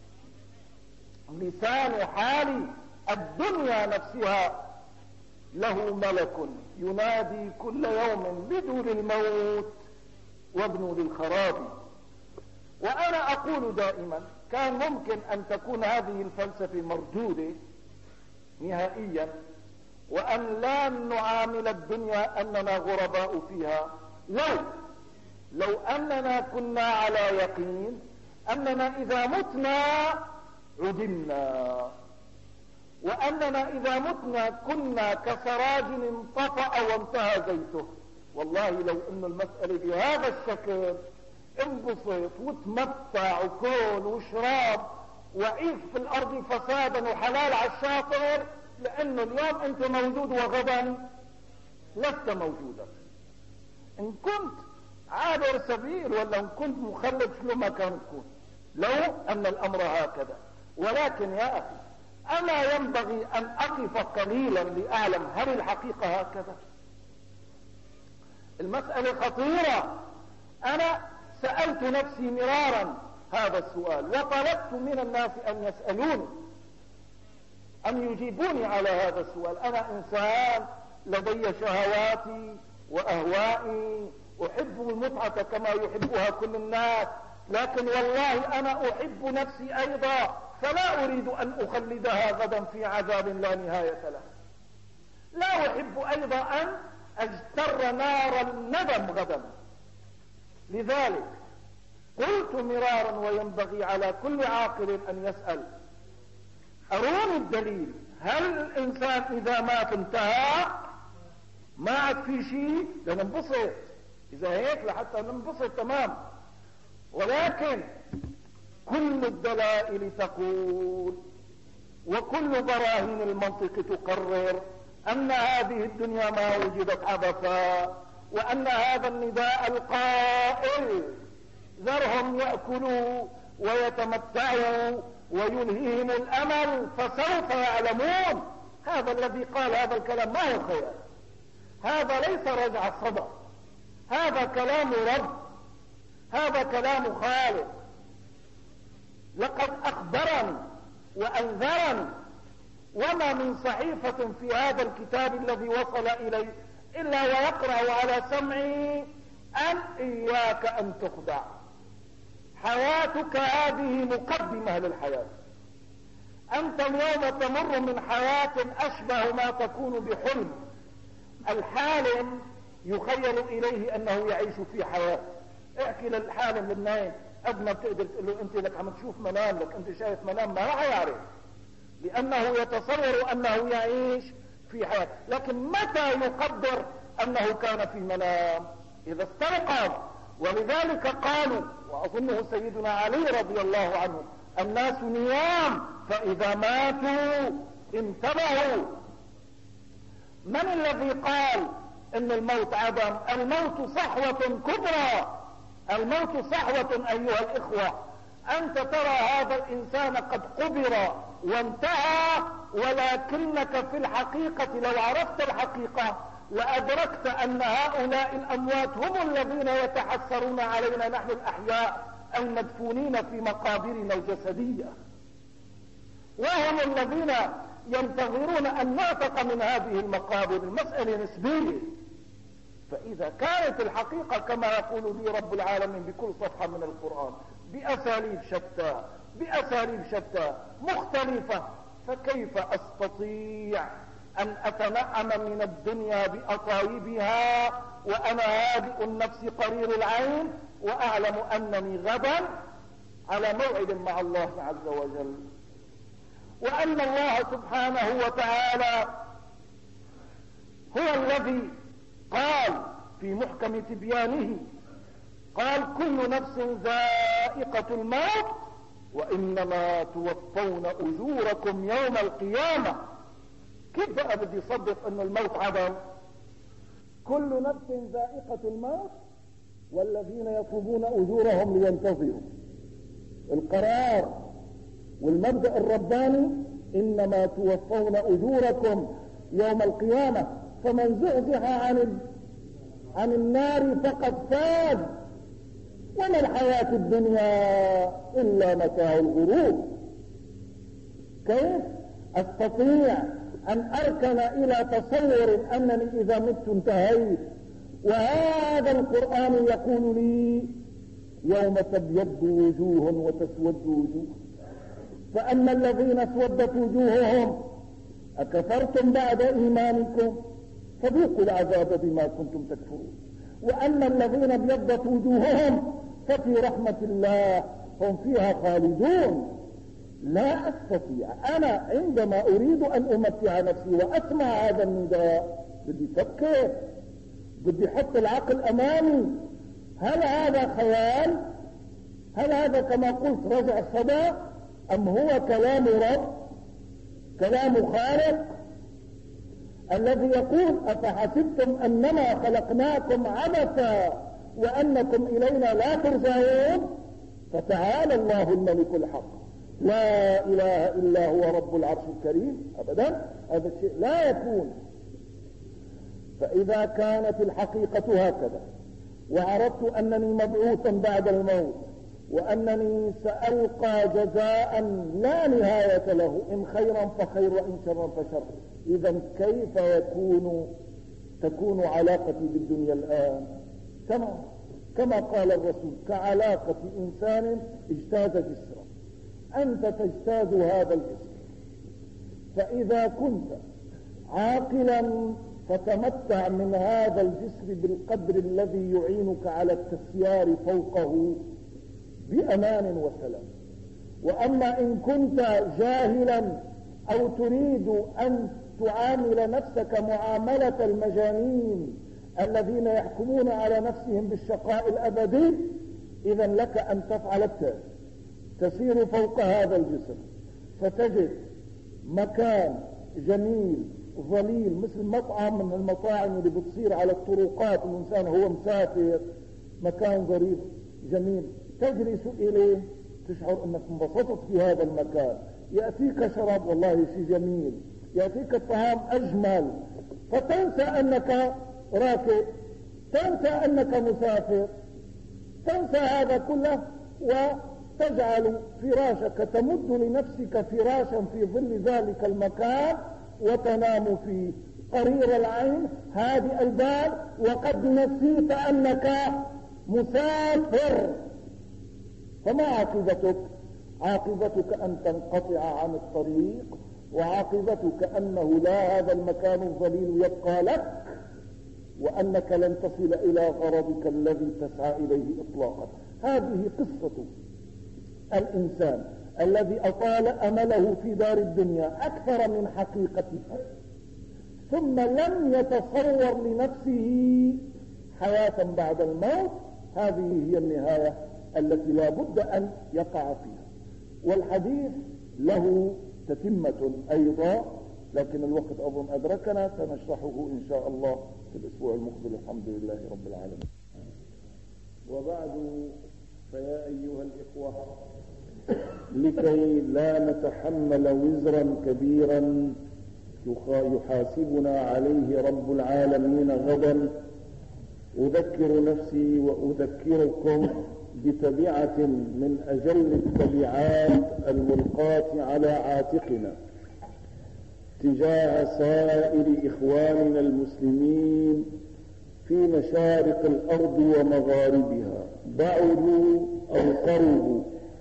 لسان حال الدنيا نفسها؟ له ملك ينادي كل يوم بدوا للموت وابنوا للخراب. وأنا أقول دائما كان ممكن أن تكون هذه الفلسفة مردودة نهائيا وأن لا نعامل الدنيا أننا غرباء فيها لو أننا كنا على يقين أننا إذا متنا عدمنا، وأننا إذا متنا كنا كسراج انطفأ وانتهى زيته. والله لو أن المسألة بهذا الشكل انبسط وتمتع وكل وشراب وعيش في الأرض فسادا وحلال على الشاطئ، لأنه اليوم أنت موجود وغدا لست موجودا. إن كنت عابر سبيل ولا إن كنت مخلد شلو ما كان تكون، لو أن الأمر هكذا. ولكن يا أخي ألا ينبغي أن أقف قليلا لأعلم هل الحقيقة هكذا؟ المسألة خطيرة. أنا سألت نفسي مرارا هذا السؤال وطلبت من الناس أن يسألوني أن يجيبوني على هذا السؤال. أنا إنسان لدي شهواتي وأهوائي، أحب المتعة كما يحبها كل الناس، لكن والله أنا أحب نفسي أيضا، فلا أريد أن أخلدها غدا في عذاب لا نهاية له. لا أحب أيضا أن أجتر نار الندم غدا. لذلك قلت مرارا وينبغي على كل عاقل أن يسأل أروني الدليل، هل الإنسان إذا مات انتهى ما عاد في شيء لننبسط؟ إذا هيك لحتى ننبسط تمام، ولكن كل الدلائل تقول وكل براهين المنطق تقرر أن هذه الدنيا ما وجدت عبثا، وأن هذا النداء القائل ذرهم يأكلوا ويتمتعوا ويلهيهم الأمل فسوف يعلمون، هذا الذي قال هذا الكلام ما هو خيال، هذا ليس رجع صدى، هذا كلام رب، هذا كلام خالق. لقد أخبرني وأنذرني، وما من صحيفة في هذا الكتاب الذي وصل إلي إلا ويقرأ على سمعي أن إياك أن تخدع، حياتك هذه مقدمة للحياة. أنت اليوم تمر من حياة أشبه ما تكون بحلم. الحالم يخيل إليه أنه يعيش في حياة. احكي للحالم للنايم قبل ما بتقدر تقول له أنت لك عم تشوف منام، لك أنت شايف منام، ما راح يعرف، لأنه يتصور أنه يعيش في حياة. لكن متى يقدر أنه كان في منام؟ إذا استيقظ. ولذلك قالوا، وأظنه سيدنا علي رضي الله عنه، الناس نيام فإذا ماتوا انتبهوا. من الذي قال ان الموت عدم؟ الموت صحوة كبرى، الموت صحوة ايها الاخوة. انت ترى هذا الانسان قد قبر وانتهى، ولكنك في الحقيقة لو عرفت الحقيقة لأدركت أن هؤلاء الأموات هم الذين يتحسرون علينا نحن الأحياء المدفونين في مقابرنا الجسدية، وهم الذين ينتظرون أن نعتق من هذه المقابر. المسألة نسبية. فإذا كانت الحقيقة كما يقول لي رب العالمين بكل صفحة من القرآن بأساليب شتى، بأساليب شتى مختلفة، فكيف أستطيع أن أتنعم من الدنيا بأطايبها وأنا هادئ النفس قرير العين، وأعلم أنني غدا على موعد مع الله عز وجل، وأن الله سبحانه وتعالى هو الذي قال في محكم تبيانه، قال كل نفس ذائقة الموت وإنما توفون أجوركم يوم القيامة. كيف بقى بدي يصدق أن الموت عدم؟ كل نفس ذائقة الموت والذين يطلبون أجورهم لينتظروا. القرار والمبدأ الرباني إنما توفون أجوركم يوم القيامة، فمن زحزح عن النار فقد فاز، وما الحياة الدنيا إلا متاع الغرور. كيف أستطيع أن أركن إلى تصور أنني إذا مت انتهيت، وهذا القرآن يقول لي يوم تبيض وجوه وتسود وجوه، فأما الذين اسودت وجوههم أكفرتم بعد إيمانكم فذوقوا العذاب بما كنتم تكفرون، وأما الذين ابيضت وجوههم ففي رحمة الله هم فيها خالدون. لا أستطيع أنا عندما أريد أن أمتع نفسي وأسمع هذا النداء بدي أفكر، بدي أحط العقل أمامي. هل هذا خيال؟ هل هذا كما قلت رجع الصدى؟ أم هو كلام رب، كلام خالق الذي يقول أفحسبتم أنما خلقناكم عبثا وأنكم إلينا لا ترجعون؟ فتعالى الله الملك الحق لا إله إلا هو رب العرش الكريم. أبدا هذا الشيء لا يكون. فإذا كانت الحقيقة هكذا، وعرفت أنني مبعوثا بعد الموت، وأنني سألقى جزاء لا نهاية له، إن خيرا فخير وإن شرا فشر، إذا كيف تكون علاقتي بالدنيا الآن؟ كما قال الرسول كعلاقة إنسان اجتاز جسرا، أنت تجتاز هذا الجسر، فإذا كنت عاقلا فتمتع من هذا الجسر بالقدر الذي يعينك على التسيار فوقه بأمان وسلام. وأما إن كنت جاهلا أو تريد أن تعامل نفسك معاملة المجانين الذين يحكمون على نفسهم بالشقاء الأبدي، إذا لك أن تفعل التالي: تسير فوق هذا الجسر فتجد مكان جميل ظليل مثل مطعم من المطاعم اللي بتصير على الطرقات، الإنسان هو مسافر، مكان ظريف جميل تجلس إليه تشعر أنك انبسطت في هذا المكان، يأتيك شراب والله شيء جميل، يأتيك الطعام أجمل، فتنسى أنك راكب، تنسى أنك مسافر، تنسى هذا كله وتجعل فراشك، تمد لنفسك فراشا في ظل ذلك المكان وتنام فيه قرير العين هادئ البال، وقد نسيت أنك مسافر. فما عاقبتك؟ عاقبتك أن تنقطع عن الطريق، وعاقبتك أنه لا هذا المكان الظليل يبقى لك، وأنك لن تصل إلى غرضك الذي تسعى إليه إطلاقا. هذه قصة الإنسان الذي أطال أمله في دار الدنيا أكثر من حقيقتها، ثم لم يتصور لنفسه حياة بعد الموت. هذه هي النهاية التي لا بد أن يقع فيها. والحديث له تتمة أيضا، لكن الوقت أظن أدركنا، سنشرحه إن شاء الله في الأسبوع المقبل. الحمد لله رب العالمين. وبعد، فيا أيها الإخوة، لكي لا نتحمل وزرا كبيرا يحاسبنا عليه رب العالمين غدا، أذكر نفسي وأذكركم بتبعة من أجل التبعات الملقاة على عاتقنا تجاه سائر إخواننا المسلمين في مشارق الأرض ومغاربها، بعدوا أو قربوا.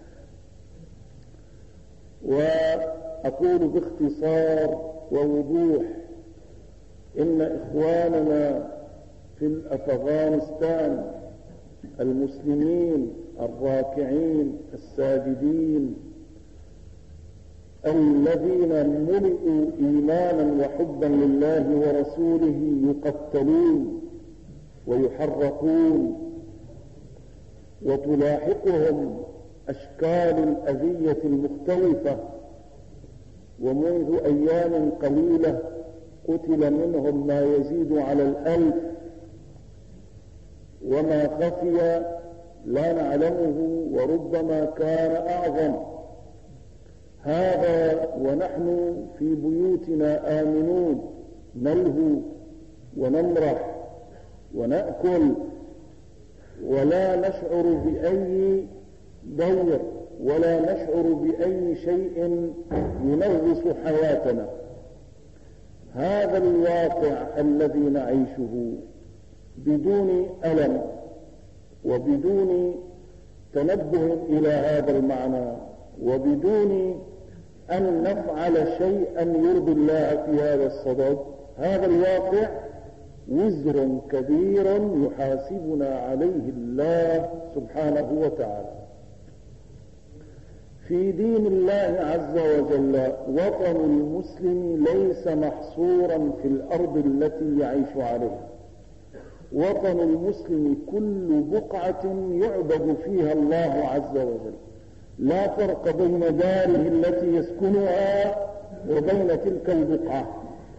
وأقول باختصار ووضوح إن إخواننا في أفغانستان المسلمين الراكعين الساجدين الذين ملئوا إيمانا وحبا لله ورسوله يقتلون ويحرقون، وتلاحقهم أشكال الأذية المختلفة. ومنذ أيام قليلة قتل منهم ما يزيد على 1000، وما خفي لا نعلمه وربما كان أعظم. هذا ونحن في بيوتنا آمنون، نلهو ونمرح ونأكل ولا نشعر بأي ضير ولا نشعر بأي شيء ينغص حياتنا. هذا الواقع الذي نعيشه بدون ألم وبدون تنبه إلى هذا المعنى وبدون أن نفعل شيئا يرضي الله في هذا الصدد، هذا الواقع وزر كبير يحاسبنا عليه الله سبحانه وتعالى. في دين الله عز وجل وطن المسلم ليس محصورا في الأرض التي يعيش عليها. وطن المسلم كل بقعة يعبد فيها الله عز وجل، لا فرق بين داره التي يسكنها وبين تلك البقعة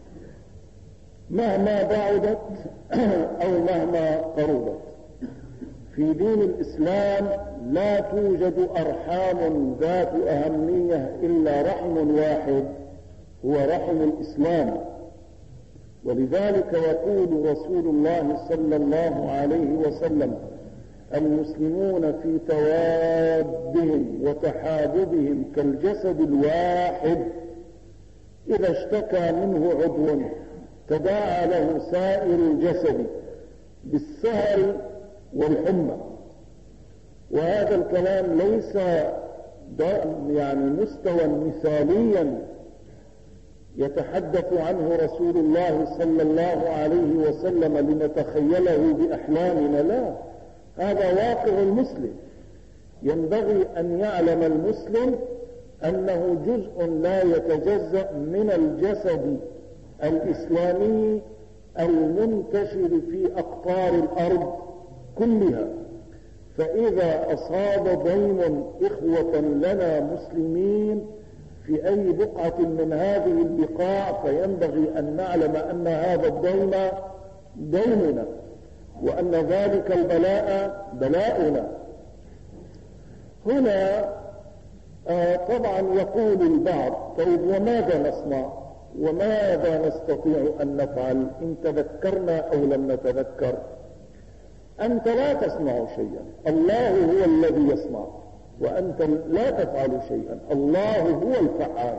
مهما بعدت أو مهما قربت. في دين الإسلام لا توجد أرحام ذات أهمية إلا رحم واحد، هو رحم الإسلام. ولذلك يقول رسول الله صلى الله عليه وسلم: المسلمون في توادهم وتحاببهم كالجسد الواحد، إذا اشتكى منه عضو تداعى له سائر الجسد بالسهر والحمى. وهذا الكلام ليس مستوى مثاليا يتحدث عنه رسول الله صلى الله عليه وسلم لنتخيله بأحلامنا، لا، هذا واقع المسلم. ينبغي أن يعلم المسلم أنه جزء لا يتجزأ من الجسد الإسلامي المنتشر في أقطار الأرض كلها. فإذا أصاب ضيم إخوة لنا مسلمين في أي بقعة من هذه البقاع فينبغي أن نعلم أن هذا الضيم ديننا، وأن ذلك البلاء بلاؤنا. هنا طبعا يقول البعض: طيب وماذا نصنع؟ وماذا نستطيع أن نفعل إن تذكرنا أو لم نتذكر؟ أنت لا تصنع شيئا، الله هو الذي يصنع، وأنت لا تفعل شيئا، الله هو الفعال.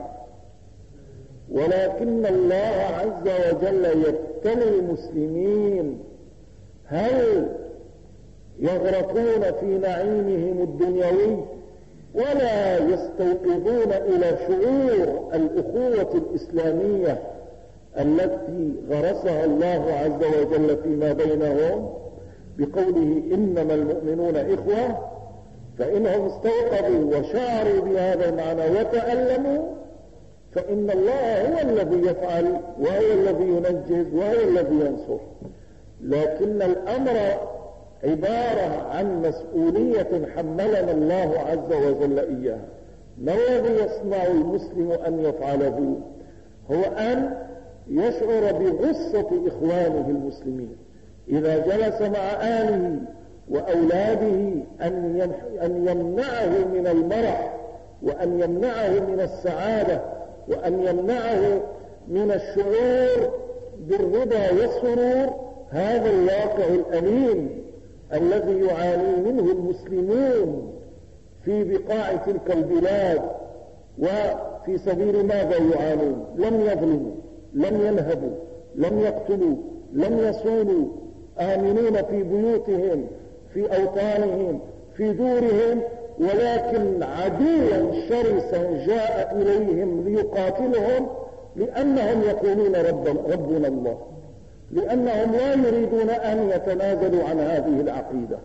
ولكن الله عز وجل يبتلي المسلمين، هل يغرقون في نعيمهم الدنيوي ولا يستوقظون إلى شعور الأخوة الإسلامية التي غرسها الله عز وجل فيما بينهم بقوله إنما المؤمنون إخوة؟ فإنهم استوقظوا وشعروا بهذا المعنى وتألموا، فإن الله هو الذي يفعل وهو الذي ينجز وهو الذي ينصر. لكن الأمر عبارة عن مسؤولية حملنا الله عز وجل إياها. ما الذي يصنع المسلم أن يفعله؟ هو أن يشعر بغصة إخوانه المسلمين إذا جلس مع آله وأولاده، أن يمنعه من المرح، وأن يمنعه من السعادة، وأن يمنعه من الشعور بالرضا والسرور. هذا الواقع الأليم الذي يعاني منه المسلمون في بقاع تلك البلاد. وفي سبيل ماذا يعانون؟ لم يظلموا، لم ينهبوا، لم يقتلوا، لم يصونوا، آمنون في بيوتهم، في أوطانهم، في دورهم، ولكن عدوا شرسا جاء إليهم ليقاتلهم لأنهم يقولون ربنا الله، لأنهم لا يريدون أن يتنازلوا عن هذه العقيدة.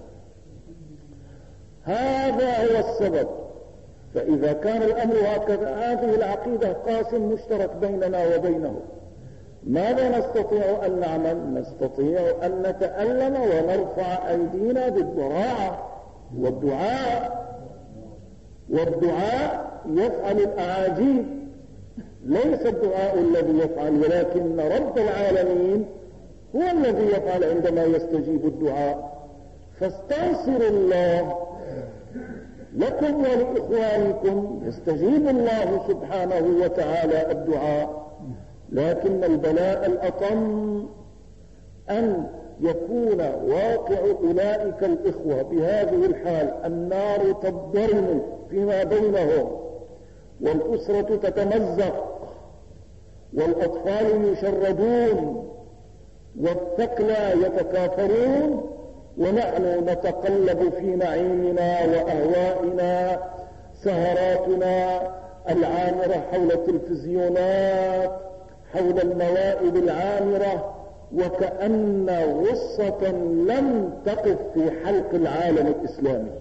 هذا هو السبب. فإذا كان الأمر هكذا، هذه العقيدة قاسم مشترك بيننا وبينه، ماذا نستطيع أن نعمل؟ نستطيع أن نتألم ونرفع أيدينا بالضراعة والدعاء. والدعاء يفعل الأعاجيب، ليس الدعاء الذي يفعل، ولكن رب العالمين هو الذي يفعل عندما يستجيب الدعاء. فاستنصروا الله لكم ولإخوانكم، يستجيب الله سبحانه وتعالى الدعاء. لكن البلاء الأطم أن يكون واقع أولئك الإخوة بهذه الحال، النار تضرم فيما بينهم، والأسرة تتمزق، والأطفال يشردون، والثكلى يتكاثرون، ونحن نتقلب في نعيمنا وأهوائنا، سهراتنا العامرة حول التلفزيونات، حول الموائد العامرة، وكأن غصة لم تقف في حلق العالم الإسلامي.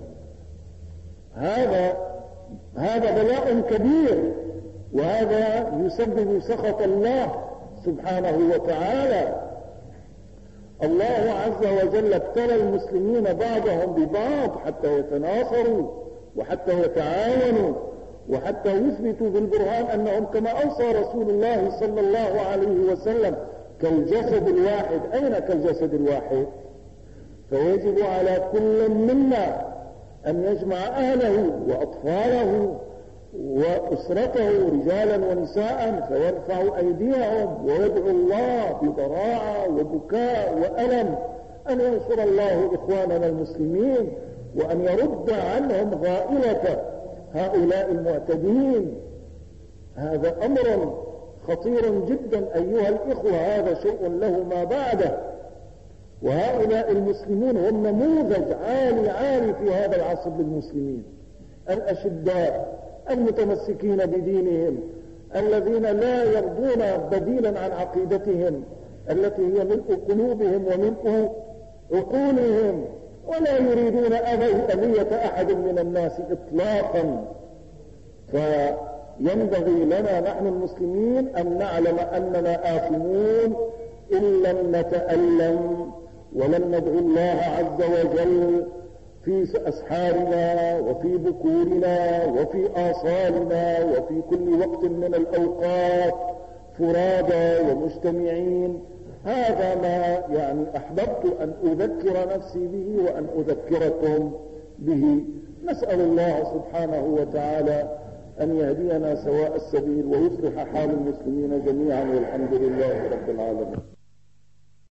هذا بلاء كبير، وهذا يسبب سخط الله سبحانه وتعالى. الله عز وجل ابتلى المسلمين بعضهم ببعض حتى يتناصروا وحتى يتعاونوا وحتى يثبتوا بالبرهان أنهم كما أوصى رسول الله صلى الله عليه وسلم كالجسد الواحد. أين كالجسد الواحد؟ فيجب على كل منا أن يجمع أهله وأطفاله وأسرته رجالا ونساء، فيرفع أيديهم ويدعو الله بضراعة وبكاء وألم أن ينصر الله إخواننا المسلمين، وأن يرد عنهم غائلة هؤلاء المعتدين. هذا أمر خطير جدا أيها الإخوة، هذا شيء له ما بعده. وهؤلاء المسلمون هم نموذج عالي في هذا العصر للمسلمين، الأشداء المتمسكين بدينهم، الذين لا يرضون بديلا عن عقيدتهم التي هي ملء قلوبهم وملء عقولهم، ولا يريدون أذية أحد من الناس إطلاقا. فينبغي لنا نحن المسلمين أن نعلم أننا آثمون إن لم نتألم ولم ندعو الله عز وجل في أسحارنا وفي بكورنا وفي آصالنا وفي كل وقت من الأوقات فرادى ومجتمعين. هذا ما أحببت أن أذكر نفسي به وأن أذكركم به. نسأل الله سبحانه وتعالى أن يهدينا سواء السبيل ويصلح حال المسلمين جميعا، والحمد لله رب العالمين.